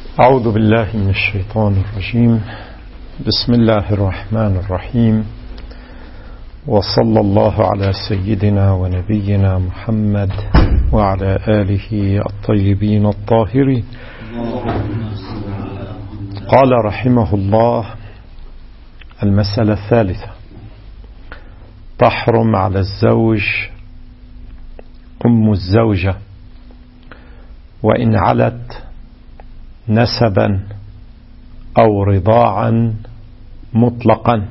أعوذ بالله من الشيطان الرجيم. بسم الله الرحمن الرحيم، وصلى الله على سيدنا ونبينا محمد وعلى آله الطيبين الطاهرين. قال رحمه الله: المسألة الثالثة: تحرم على الزوج أم الزوجة وإن علت نسبا أو رضاعا مطلقا،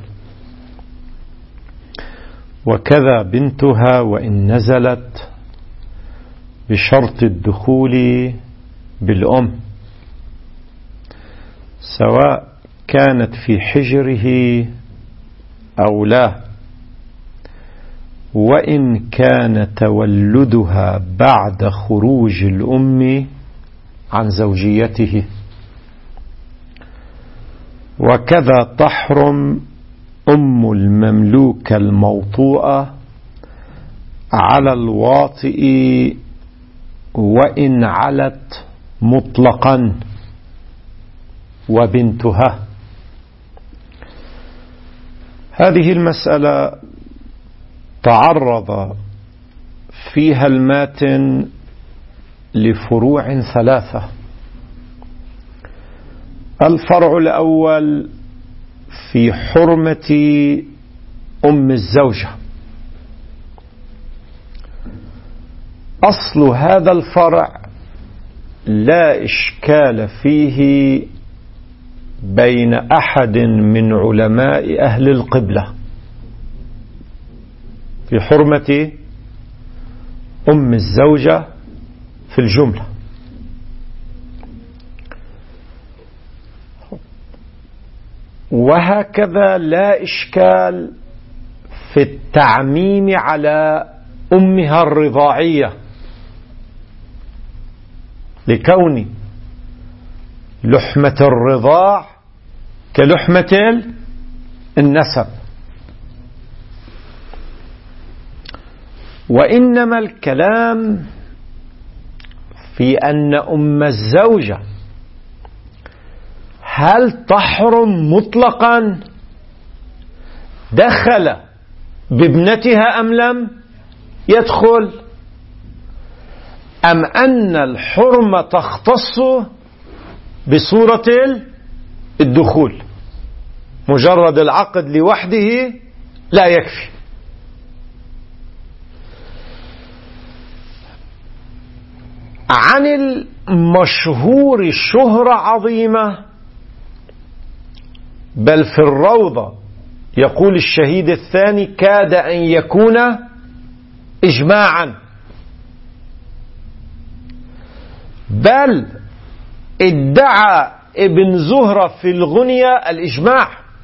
وكذا بنتها وإن نزلت بشرط الدخول بالأم، سواء كانت في حجره أو لا، وإن كان تولدها بعد خروج الأم عن زوجيته. وكذا تحرم أم المملوك الموطوءة على الواطئ وإن علت مطلقا، وبنتها. هذه المسألة تعرض فيها الماتن لفروع ثلاثة. الفرع الأول في حرمة أم الزوجة. أصل هذا الفرع لا إشكال فيه بين أحد من علماء أهل القبلة في حرمة أم الزوجة في الجملة. وهكذا لا إشكال في التعميم على أمها الرضاعية، لكون لحمة الرضاع كلحمة النسب. وإنما الكلام في أن أم الزوجة هل تحرم مطلقا دخل بابنتها أم لم يدخل، أم أن الحرمة تختص بصورة الدخول؟ مجرد العقد لوحده لا يكفي. عن المشهور الشهرة عظيمة، بل في الروضة يقول الشهيد الثاني: كاد أن يكون إجماعا، بل ادعى ابن زهرة في الغنية الإجماع،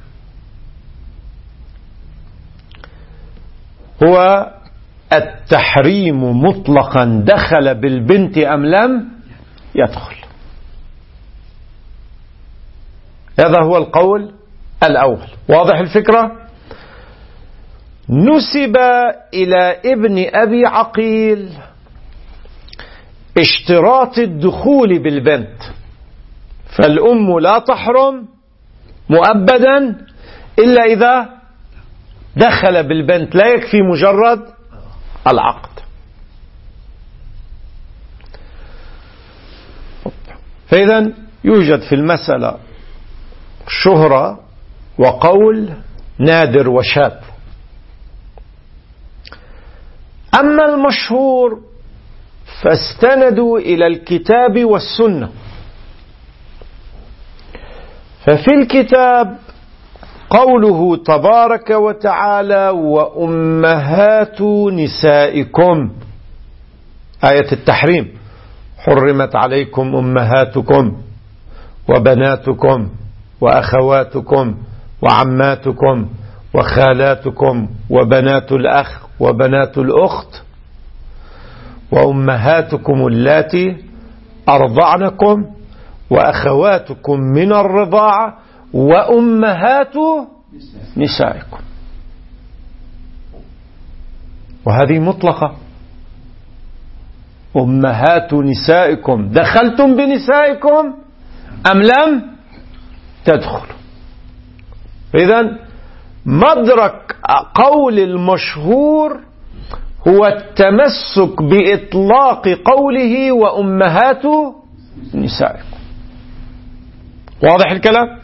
هو التحريم مطلقا دخل بالبنت أم لم يدخل. هذا هو القول الأول. واضح الفكرة؟ نسب إلى ابن أبي عقيل اشتراط الدخول بالبنت، فالأم لا تحرم مؤبدا إلا إذا دخل بالبنت، لا يكفي مجرد العقد. فإذا يوجد في المسألة شهرة وقول نادر وشاذ. أما المشهور فاستندوا إلى الكتاب والسنة. ففي الكتاب قوله تبارك وتعالى: وأمهات نسائكم، آية التحريم: حرمت عليكم أمهاتكم وبناتكم وأخواتكم وعماتكم وخالاتكم وبنات الأخ وبنات الأخت وأمهاتكم اللاتي أرضعنكم وأخواتكم من الرضاعة وأمهات نسائكم. وهذه مطلقة. أمهات نسائكم دخلتم بنسائكم أم لم تدخل. إذن مدرك قول المشهور هو التمسك بإطلاق قوله وأمهات نسائكم. واضح الكلام؟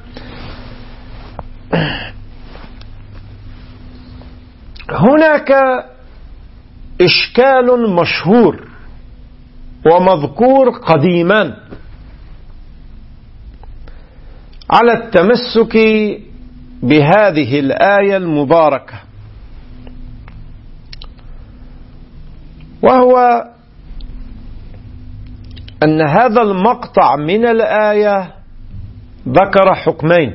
هناك إشكال مشهور ومذكور قديما على التمسك بهذه الآية المباركة، وهو أن هذا المقطع من الآية ذكر حكمين: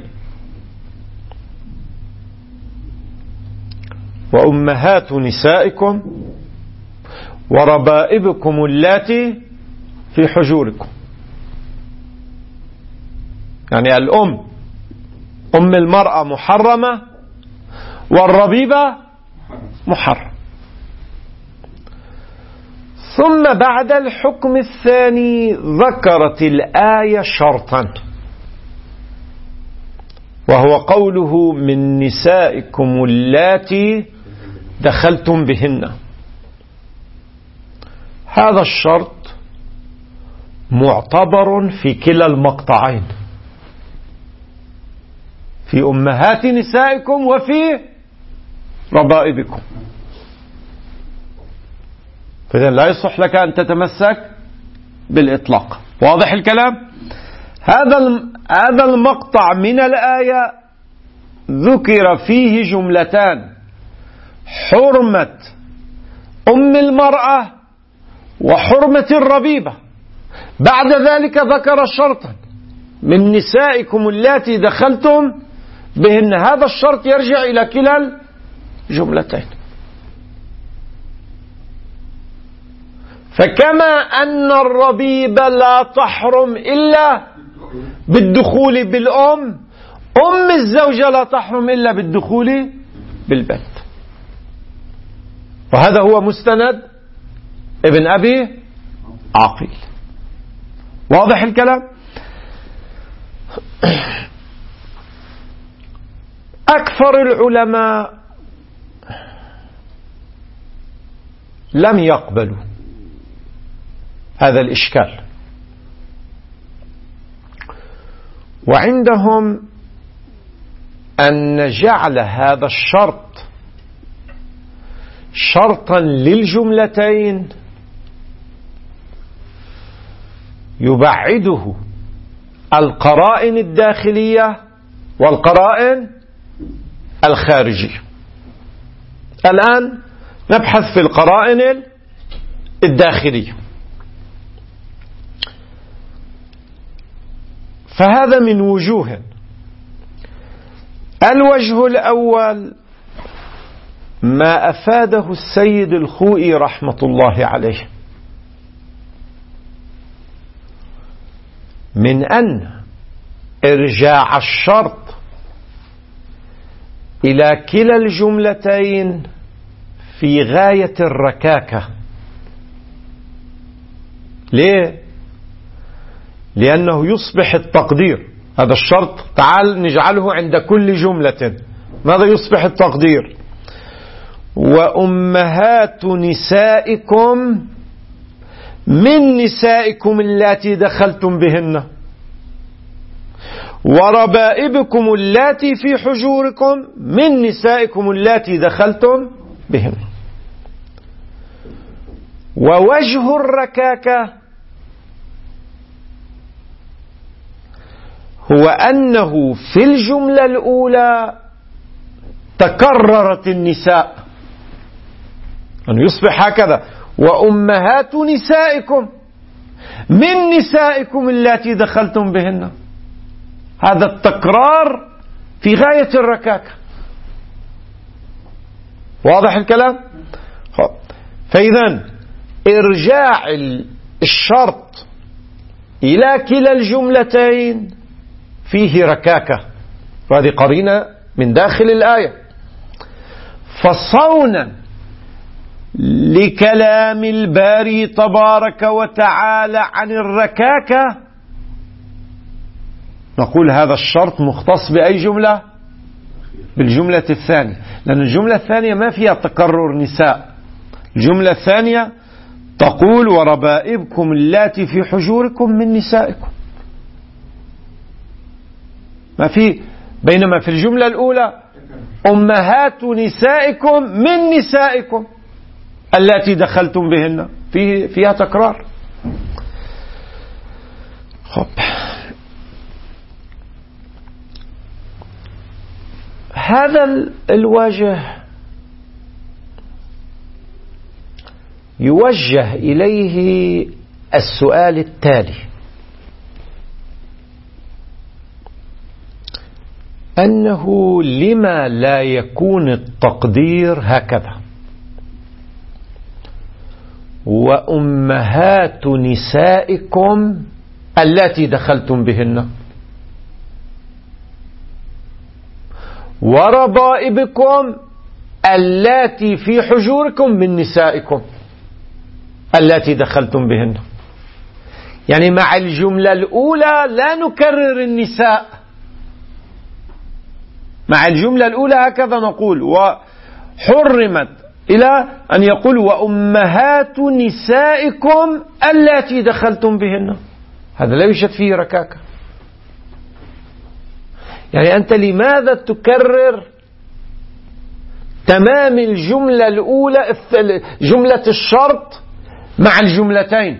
وأمهات نسائكم وربائبكم اللاتي في حجوركم. يعني الأم، أم المرأة محرمة، والربيبة محرم. ثم بعد الحكم الثاني ذكرت الآية شرطا، وهو قوله من نسائكم اللاتي دخلتم بهن. هذا الشرط معتبر في كلا المقطعين، في أمهات نسائكم وفي ربائبكم. فإذن لا يصح لك أن تتمسك بالإطلاق. واضح الكلام؟ هذا المقطع من الآية ذكر فيه جملتان: حرمة أم المرأة وحرمة الربيبة. بعد ذلك ذكر شرطا: من نسائكم اللاتي دخلتم بهن. هذا الشرط يرجع إلى كلا الجملتين. فكما أن الربيبة لا تحرم إلا بالدخول بالأم، أم الزوجة لا تحرم إلا بالدخول بالبنت. وهذا هو مستند ابن أبي عقيل. واضح الكلام؟ أكثر العلماء لم يقبلوا هذا الإشكال، وعندهم أن جعل هذا الشرط شرطا للجملتين يبعده القرائن الداخلية والقرائن الخارجية. الآن نبحث في القرائن الداخلية. فهذا من وجوه. الوجه الأول ما أفاده السيد الخوئي رحمة الله عليه من أن إرجاع الشرط إلى كلا الجملتين في غاية الركاكة. ليه؟ لأنه يصبح التقدير، هذا الشرط تعال نجعله عند كل جملة. ماذا يصبح التقدير؟ وأمهات نسائكم من نسائكم اللاتي دخلتم بهن وربائبكم اللاتي في حجوركم من نسائكم اللاتي دخلتم بهن. ووجه الركاكة هو أنه في الجملة الأولى تكررت النساء، أن يصبح هكذا: وأمهات نسائكم من نسائكم اللاتي دخلتم بهن. هذا التكرار في غاية الركاكة. واضح الكلام؟ فإذا إرجاع الشرط إلى كلا الجملتين فيه ركاكة، وهذه قرينة من داخل الآية. فصونا لكلام الباري تبارك وتعالى عن الركاكة نقول هذا الشرط مختص بأي جملة؟ بالجملة الثانية، لأن الجملة الثانية ما فيها تكرر نساء. الجملة الثانية تقول وربائبكم اللاتي في حجوركم من نسائكم، ما في. بينما في الجملة الأولى أمهات نسائكم من نسائكم اللاتي دخلتم بهن، فيها تكرار. هذا الوجه يوجه إليه السؤال التالي: أنه لما لا يكون التقدير هكذا وأمهات نسائكم اللاتي دخلتم بهن وربائبكم اللاتي في حجوركم من نسائكم اللاتي دخلتم بهن؟ يعني مع الجملة الأولى لا نكرر النساء، مع الجملة الأولى هكذا نقول وحرمت، إلى أن يقول وأمهات نسائكم اللاتي دخلتم بهن. هذا لا يوجد فيه ركاكة. يعني أنت لماذا تكرر تمام الجملة الأولى، جملة الشرط مع الجملتين؟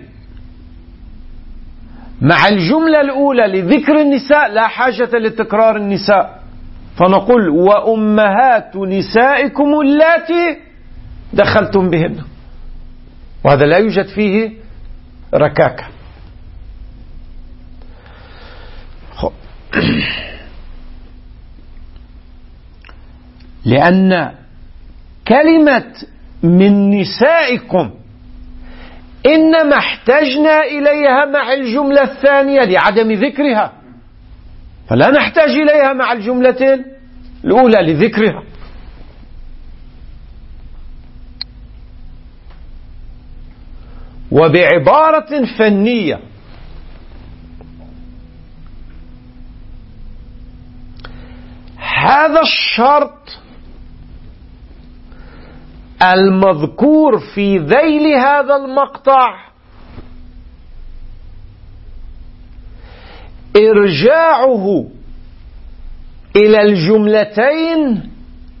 مع الجملة الأولى لذكر النساء لا حاجة لتكرار النساء، فنقول وأمهات نسائكم اللاتي دخلتم بهن، وهذا لا يوجد فيه ركاكة. لأن كلمة من نسائكم إنما احتجنا إليها مع الجملة الثانية لعدم ذكرها، فلا نحتاج إليها مع الجملة الأولى لذكرها. وبعبارة فنية هذا الشرط المذكور في ذيل هذا المقطع إرجاعه إلى الجملتين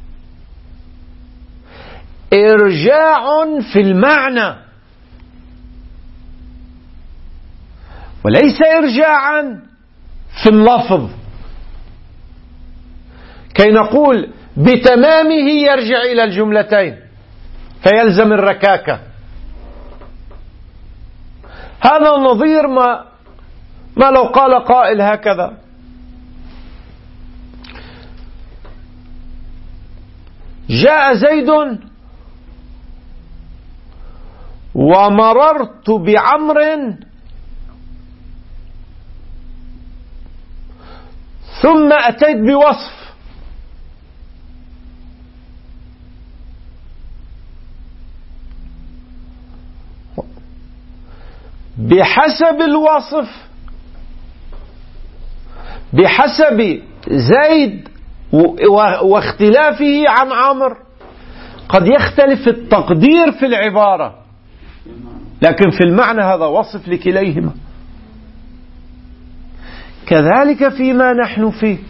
إرجاع في المعنى وليس إرجاعا في اللفظ، كي نقول بتمامه يرجع إلى الجملتين فيلزم الركاكة. هذا نظير ما لو قال قائل هكذا: جاء زيد ومررت بعمر ثم أتيت بوصف، بحسب الوصف بحسب زيد واختلافه عن عمرو قد يختلف التقدير في العبارة، لكن في المعنى هذا وصف لكليهما. كذلك فيما نحن فيه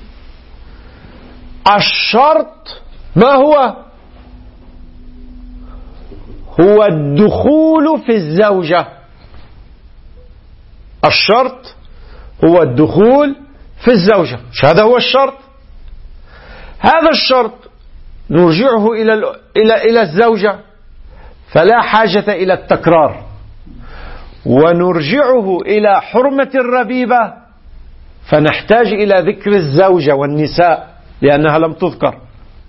الشرط ما هو الدخول في الزوجة. الشرط هو الدخول في الزوجة، هذا هو الشرط. هذا الشرط نرجعه إلى الزوجة فلا حاجة إلى التكرار، ونرجعه إلى حرمة الربيبة فنحتاج إلى ذكر الزوجة والنساء لأنها لم تذكر،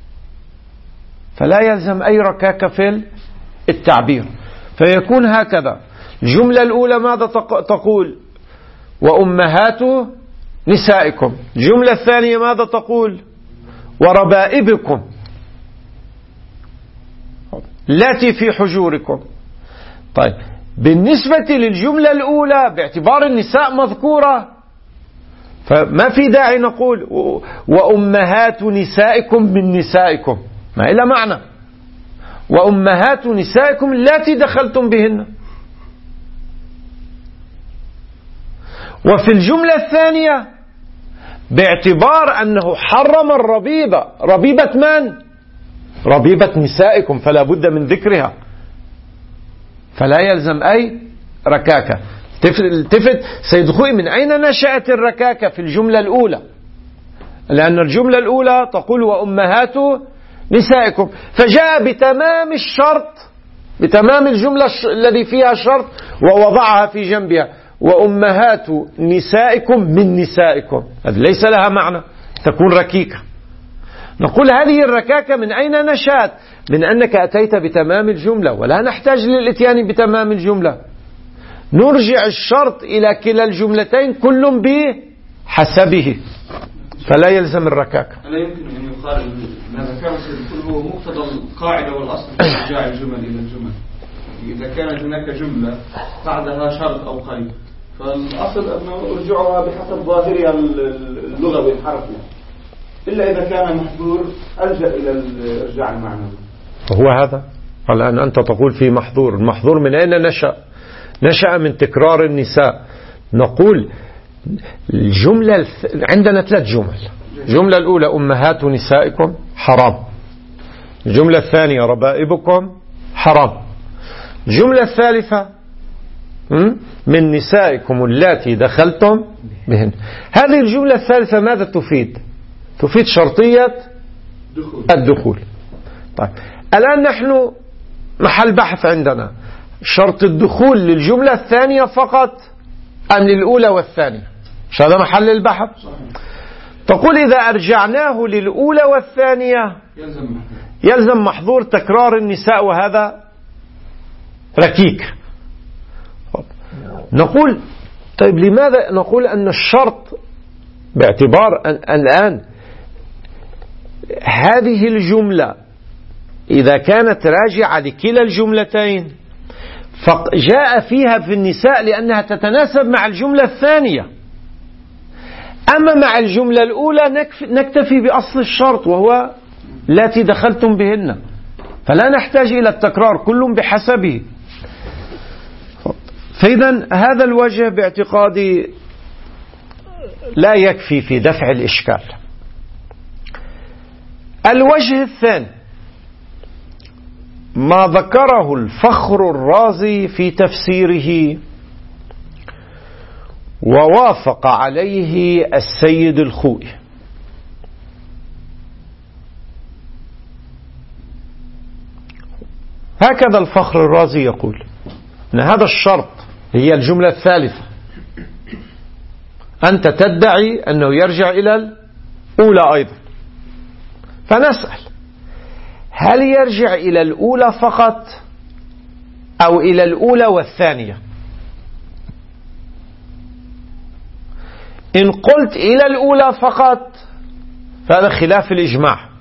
فلا يلزم أي ركاكة في التعبير. فيكون هكذا: الجملة الأولى ماذا تقول؟ وأمهات نسائكم. الجملة الثانية ماذا تقول؟ وربائبكم التي في حجوركم. طيب، بالنسبة للجملة الأولى باعتبار النساء مذكورة فما في داعي نقول وأمهات نسائكم من نسائكم، ما إلا معنى وأمهات نسائكم التي دخلتم بهن. وفي الجملة الثانية باعتبار أنه حرم الربيبة، ربيبة من؟ ربيبة نسائكم، فلا بد من ذكرها، فلا يلزم أي ركاكة. التفت سيد خوي، من أين نشأت الركاكة في الجملة الأولى؟ لأن الجملة الأولى تقول وأمهات نسائكم، فجاء بتمام الشرط، بتمام الجملة الذي فيها شرط، ووضعها في جنبها وأمهات نسائكم من نسائكم. هذا ليس لها معنى، تكون ركيكة. نقول هذه الركاكة من أين نشأت؟ من أنك أتيت بتمام الجملة، ولا نحتاج للإتيان بتمام الجملة، نرجع الشرط إلى كلا الجملتين كل بحسبه، فلا يلزم الركاكة. لا يمكن أن يقال ما ذكره سيد هو مقتضى القاعدة والأصل في إرجاع الجمل إلى الجمل. إذا كانت هناك جملة بعدها شرط أو قيد، فالأصل أنه أرجعها بحسب ظاهرها اللغوي الحرفي، إلا إذا كان محظور ألجأ إلى الإرجاع المعنوي. هو هذا الآن أنت تقول في محظور، المحظور من أين نشأ؟ نشأ من تكرار النساء. نقول الجملة عندنا 3 جمل. الجملة الأولى أمهات نسائكم حرام، الجملة الثانية ربائبكم حرام، الجملة الثالثة من نسائكم اللاتي دخلتم بهن. هذه الجملة الثالثة ماذا تفيد؟ تفيد شرطية الدخول. طيب الآن نحن محل بحث عندنا شرط الدخول للجملة الثانية فقط أم للأولى والثانية؟ مش هذا محل البحث؟ تقول إذا أرجعناه للأولى والثانية يلزم محظور تكرار النساء، وهذا ركيك. نقول طيب لماذا؟ نقول أن الشرط باعتبار أن الآن هذه الجملة إذا كانت راجعة لكلا الجملتين فجاء فيها في النساء لأنها تتناسب مع الجملة الثانية، أما مع الجملة الأولى نكتفي بأصل الشرط وهو التي دخلتم بهن، فلا نحتاج إلى التكرار، كل بحسبه. فإذا هذا الوجه باعتقادي لا يكفي في دفع الإشكال. الوجه الثاني ما ذكره الفخر الرازي في تفسيره ووافق عليه السيد الخوئي. هكذا الفخر الرازي يقول أن هذا الشرط هي الجملة الثالثة، أنت تدعي أنه يرجع إلى الأولى أيضا، فنسأل هل يرجع إلى الأولى فقط أو إلى الأولى والثانية؟ إن قلت إلى الأولى فقط فهذا خلاف الإجماع،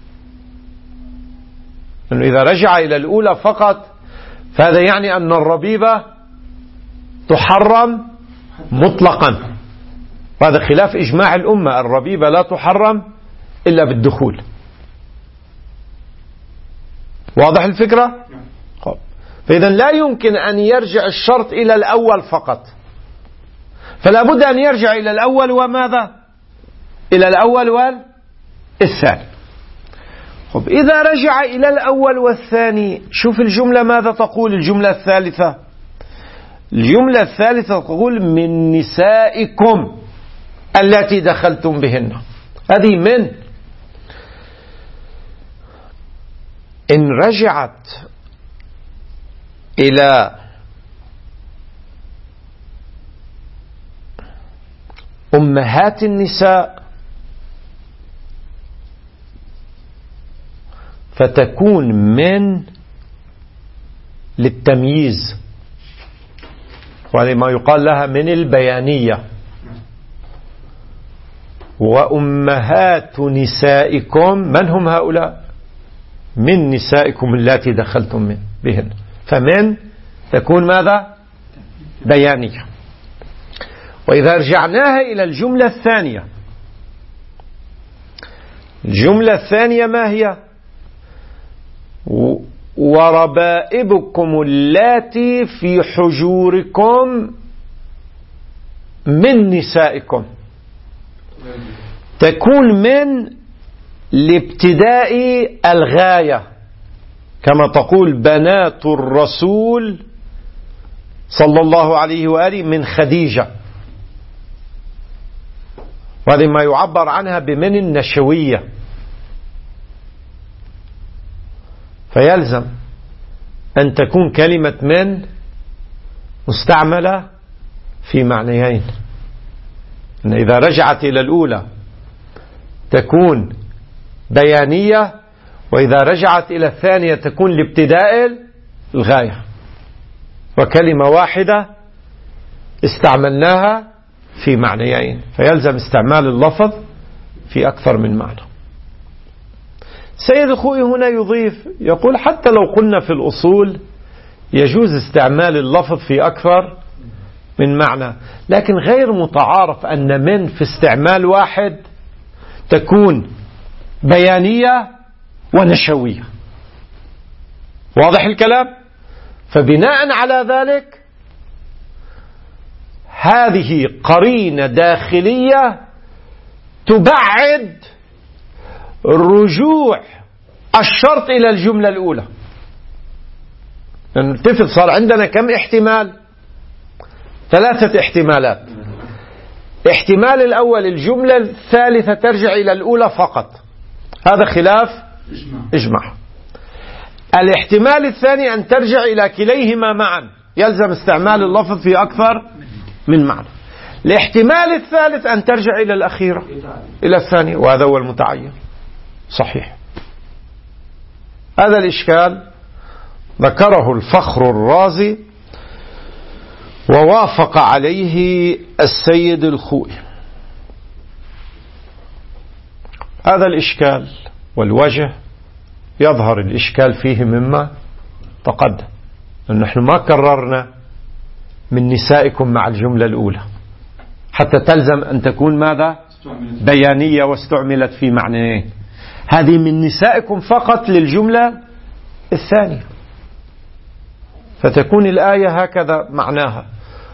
أنه إذا رجع إلى الأولى فقط فهذا يعني أن الربيبة تحرم مطلقا، وهذا خلاف إجماع الأمة، الربيبة لا تحرم إلا بالدخول. واضح الفكرة؟ فإذا لا يمكن أن يرجع الشرط إلى الأول فقط، فلا بد أن يرجع إلى الأول وماذا؟ إلى الأول والثاني. إذا رجع إلى الأول والثاني شوف الجملة ماذا تقول. الجملة الثالثة، الجملة الثالثة تقول من نسائكم التي دخلتم بهن. هذه من إن رجعت إلى أمهات النساء فتكون من للتمييز، وما يقال لها من البيانية. وأمهات نسائكم من هم هؤلاء؟ من نسائكم اللاتي دخلتم بهن، فمن تكون ماذا؟ بيانية. وإذا رجعناها إلى الجملة الثانية، الجملة الثانية ما هي؟ وربائبكم اللاتي في حجوركم من نسائكم، تكون من لابتداء الغاية، كما تقول بنات الرسول صلى الله عليه وآله من خديجة، وهذا ما يعبر عنها بمن النشوية. فيلزم أن تكون كلمة من مستعملة في معنيين، أن إذا رجعت إلى الأولى تكون بيانية، وإذا رجعت إلى الثانية تكون لابتداء الغاية، وكلمة واحدة استعملناها في معنيين، فيلزم استعمال اللفظ في أكثر من معنى. سيد الخوئي هنا يضيف يقول حتى لو قلنا في الأصول يجوز استعمال اللفظ في أكثر من معنى، لكن غير متعارف أن من في استعمال واحد تكون بيانية ونشوية. واضح الكلام؟ فبناء على ذلك هذه قرينة داخلية تبعد رجوع الشرط إلى الجملة الأولى. نلتفت صار عندنا كم احتمال؟ 3 احتمالات. احتمال الأول الجملة الثالثة ترجع إلى الأولى فقط، هذا خلاف إجماع. الاحتمال الثاني أن ترجع إلى كليهما معا، يلزم استعمال اللفظ في أكثر من معنى. الاحتمال الثالث أن ترجع إلى الأخيرة، إلى الثانية، وهذا هو المتعين. صحيح. هذا الإشكال ذكره الفخر الرازي ووافق عليه السيد الخوئي. هذا الإشكال والوجه يظهر الإشكال فيه مما تقدم، نحن ما كررنا من نسائكم مع الجملة الأولى حتى تلزم أن تكون ماذا؟ بيانية واستعملت في معنيين. هذه من نسائكم فقط للجملة الثانية، فتكون الآية هكذا معناها: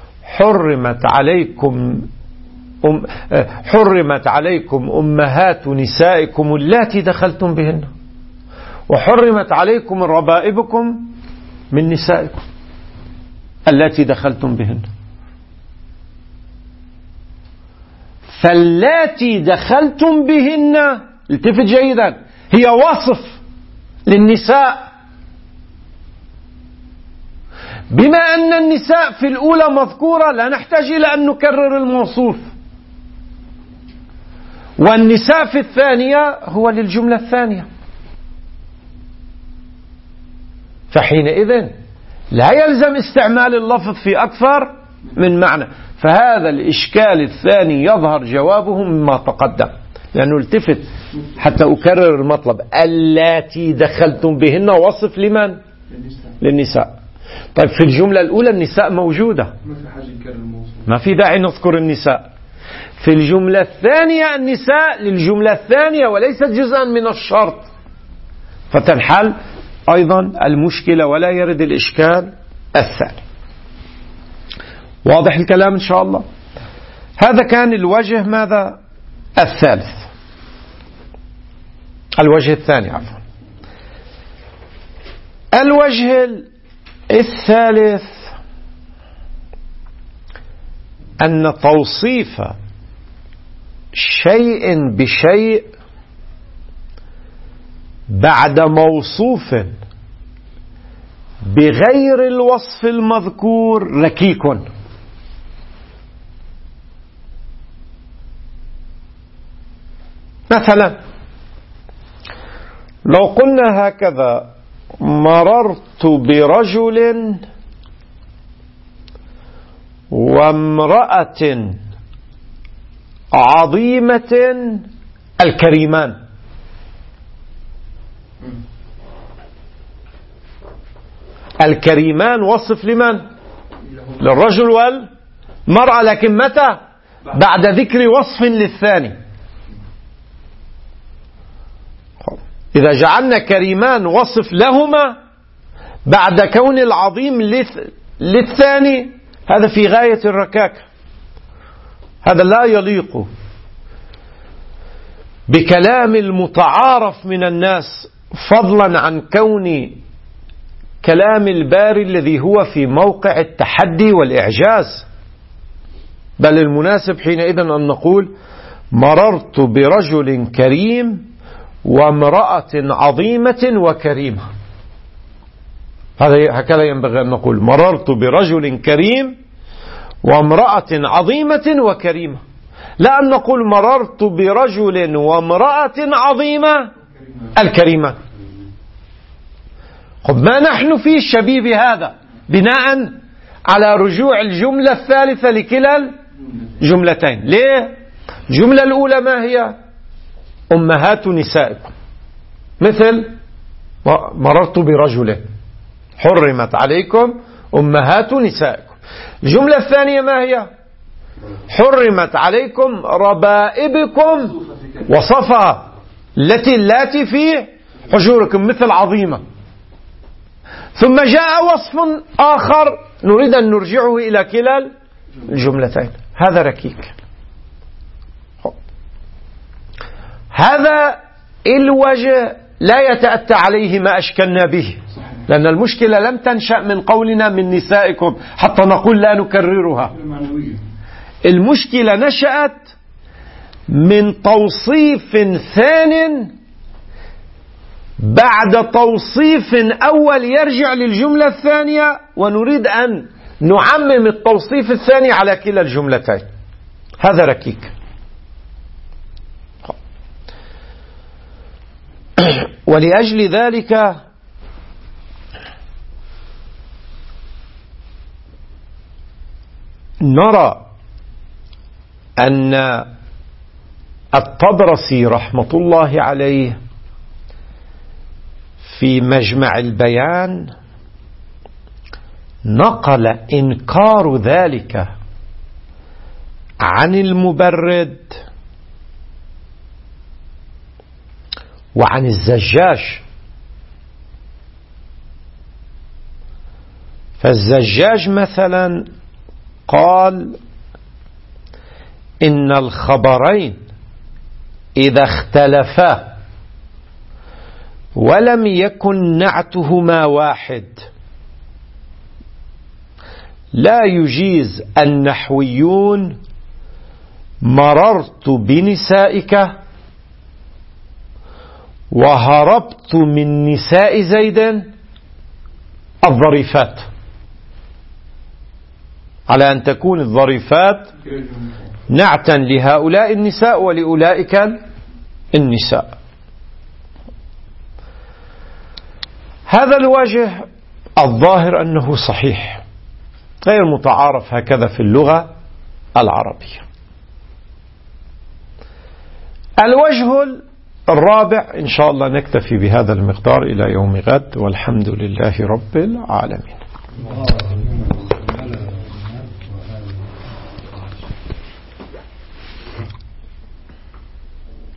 حرمت عليكم أمهات نسائكم اللاتي دخلتم بهن، وحرمت عليكم ربائبكم من نسائكم التي دخلتم بهن. فاللاتي دخلتم بهن، التفت جيدا، هي وصف للنساء، بما أن النساء في الأولى مذكورة لا نحتاج إلى أن نكرر الموصوف، والنساء في الثانية هو للجملة الثانية، فحينئذ لا يلزم استعمال اللفظ في أكثر من معنى. فهذا الإشكال الثاني يظهر جوابه مما تقدم، لأنه التفت حتى أكرر المطلب: اللاتي دخلتم بهن وصف لمن؟ للنساء. طيب في الجملة الأولى النساء موجودة، ما في داعي نذكر النساء. في الجملة الثانية النساء للجملة الثانية وليست جزءا من الشرط، فتنحل أيضا المشكلة ولا يرد الإشكال الثاني. واضح الكلام إن شاء الله؟ هذا كان الوجه ماذا؟ الثالث. الوجه الثاني عفوا. الوجه الثالث أن توصيف شيء بشيء بعد موصوف بغير الوصف المذكور ركيك. مثلا لو قلنا هكذا: مررت برجل وامرأة عظيمة الكريمان. الكريمان وصف لمن؟ للرجل مرأة، لكن متى؟ بعد ذكر وصف للثاني. إذا جعلنا كريمان وصف لهما بعد كون العظيم للثاني، هذا في غاية الركاكة، هذا لا يليق بكلام المتعارف من الناس، فضلا عن كون كلام الباري الذي هو في موقع التحدي والإعجاز. بل المناسب حينئذ أن نقول مررت برجل كريم وامرأة عظيمة وكريمة. هكذا ينبغي أن نقول: مررت برجل كريم وامرأة عظيمة وكريمة، لا أن نقول مررت برجل وامرأة عظيمة الكريمة. خب ما نحن فيه الشبيه بهذا بناء على رجوع الجملة الثالثة لكلا الجملتين. ليه؟ الجملة الأولى ما هي؟ أمهات نسائكم، مثل مررت برجل حرمت عليكم أمهات نسائكم. الجملة الثانية ما هي؟ حرمت عليكم ربائبكم، وصفها التي في حجوركم، مثل عظيمة. ثم جاء وصف آخر نريد أن نرجعه إلى كلا الجملتين، هذا ركيك. هذا الوجه لا يتأتى عليه ما أشكلنا به، لأن المشكلة لم تنشأ من قولنا من نسائكم حتى نقول لا نكررها. المشكلة نشأت من توصيف ثان بعد توصيف أول يرجع للجملة الثانية، ونريد أن نعمم التوصيف الثاني على كلا الجملتين، هذا ركيك. ولأجل ذلك نرى أن الطبرسي رحمة الله عليه في مجمع البيان نقل إنكار ذلك عن المبرد وعن الزجاج. فالزجاج مثلا قال إن الخبرين إذا اختلفا ولم يكن نعتهما واحد لا يجيز النحويون مررت بنسائك وهربت من نساء زيد الظريفات، على أن تكون الظريفات نعتا لهؤلاء النساء ولأولئك النساء. هذا الوجه الظاهر أنه صحيح، غير متعارف هكذا في اللغة العربية. الوجه الرابع إن شاء الله نكتفي بهذا المقدار إلى يوم غد، والحمد لله رب العالمين.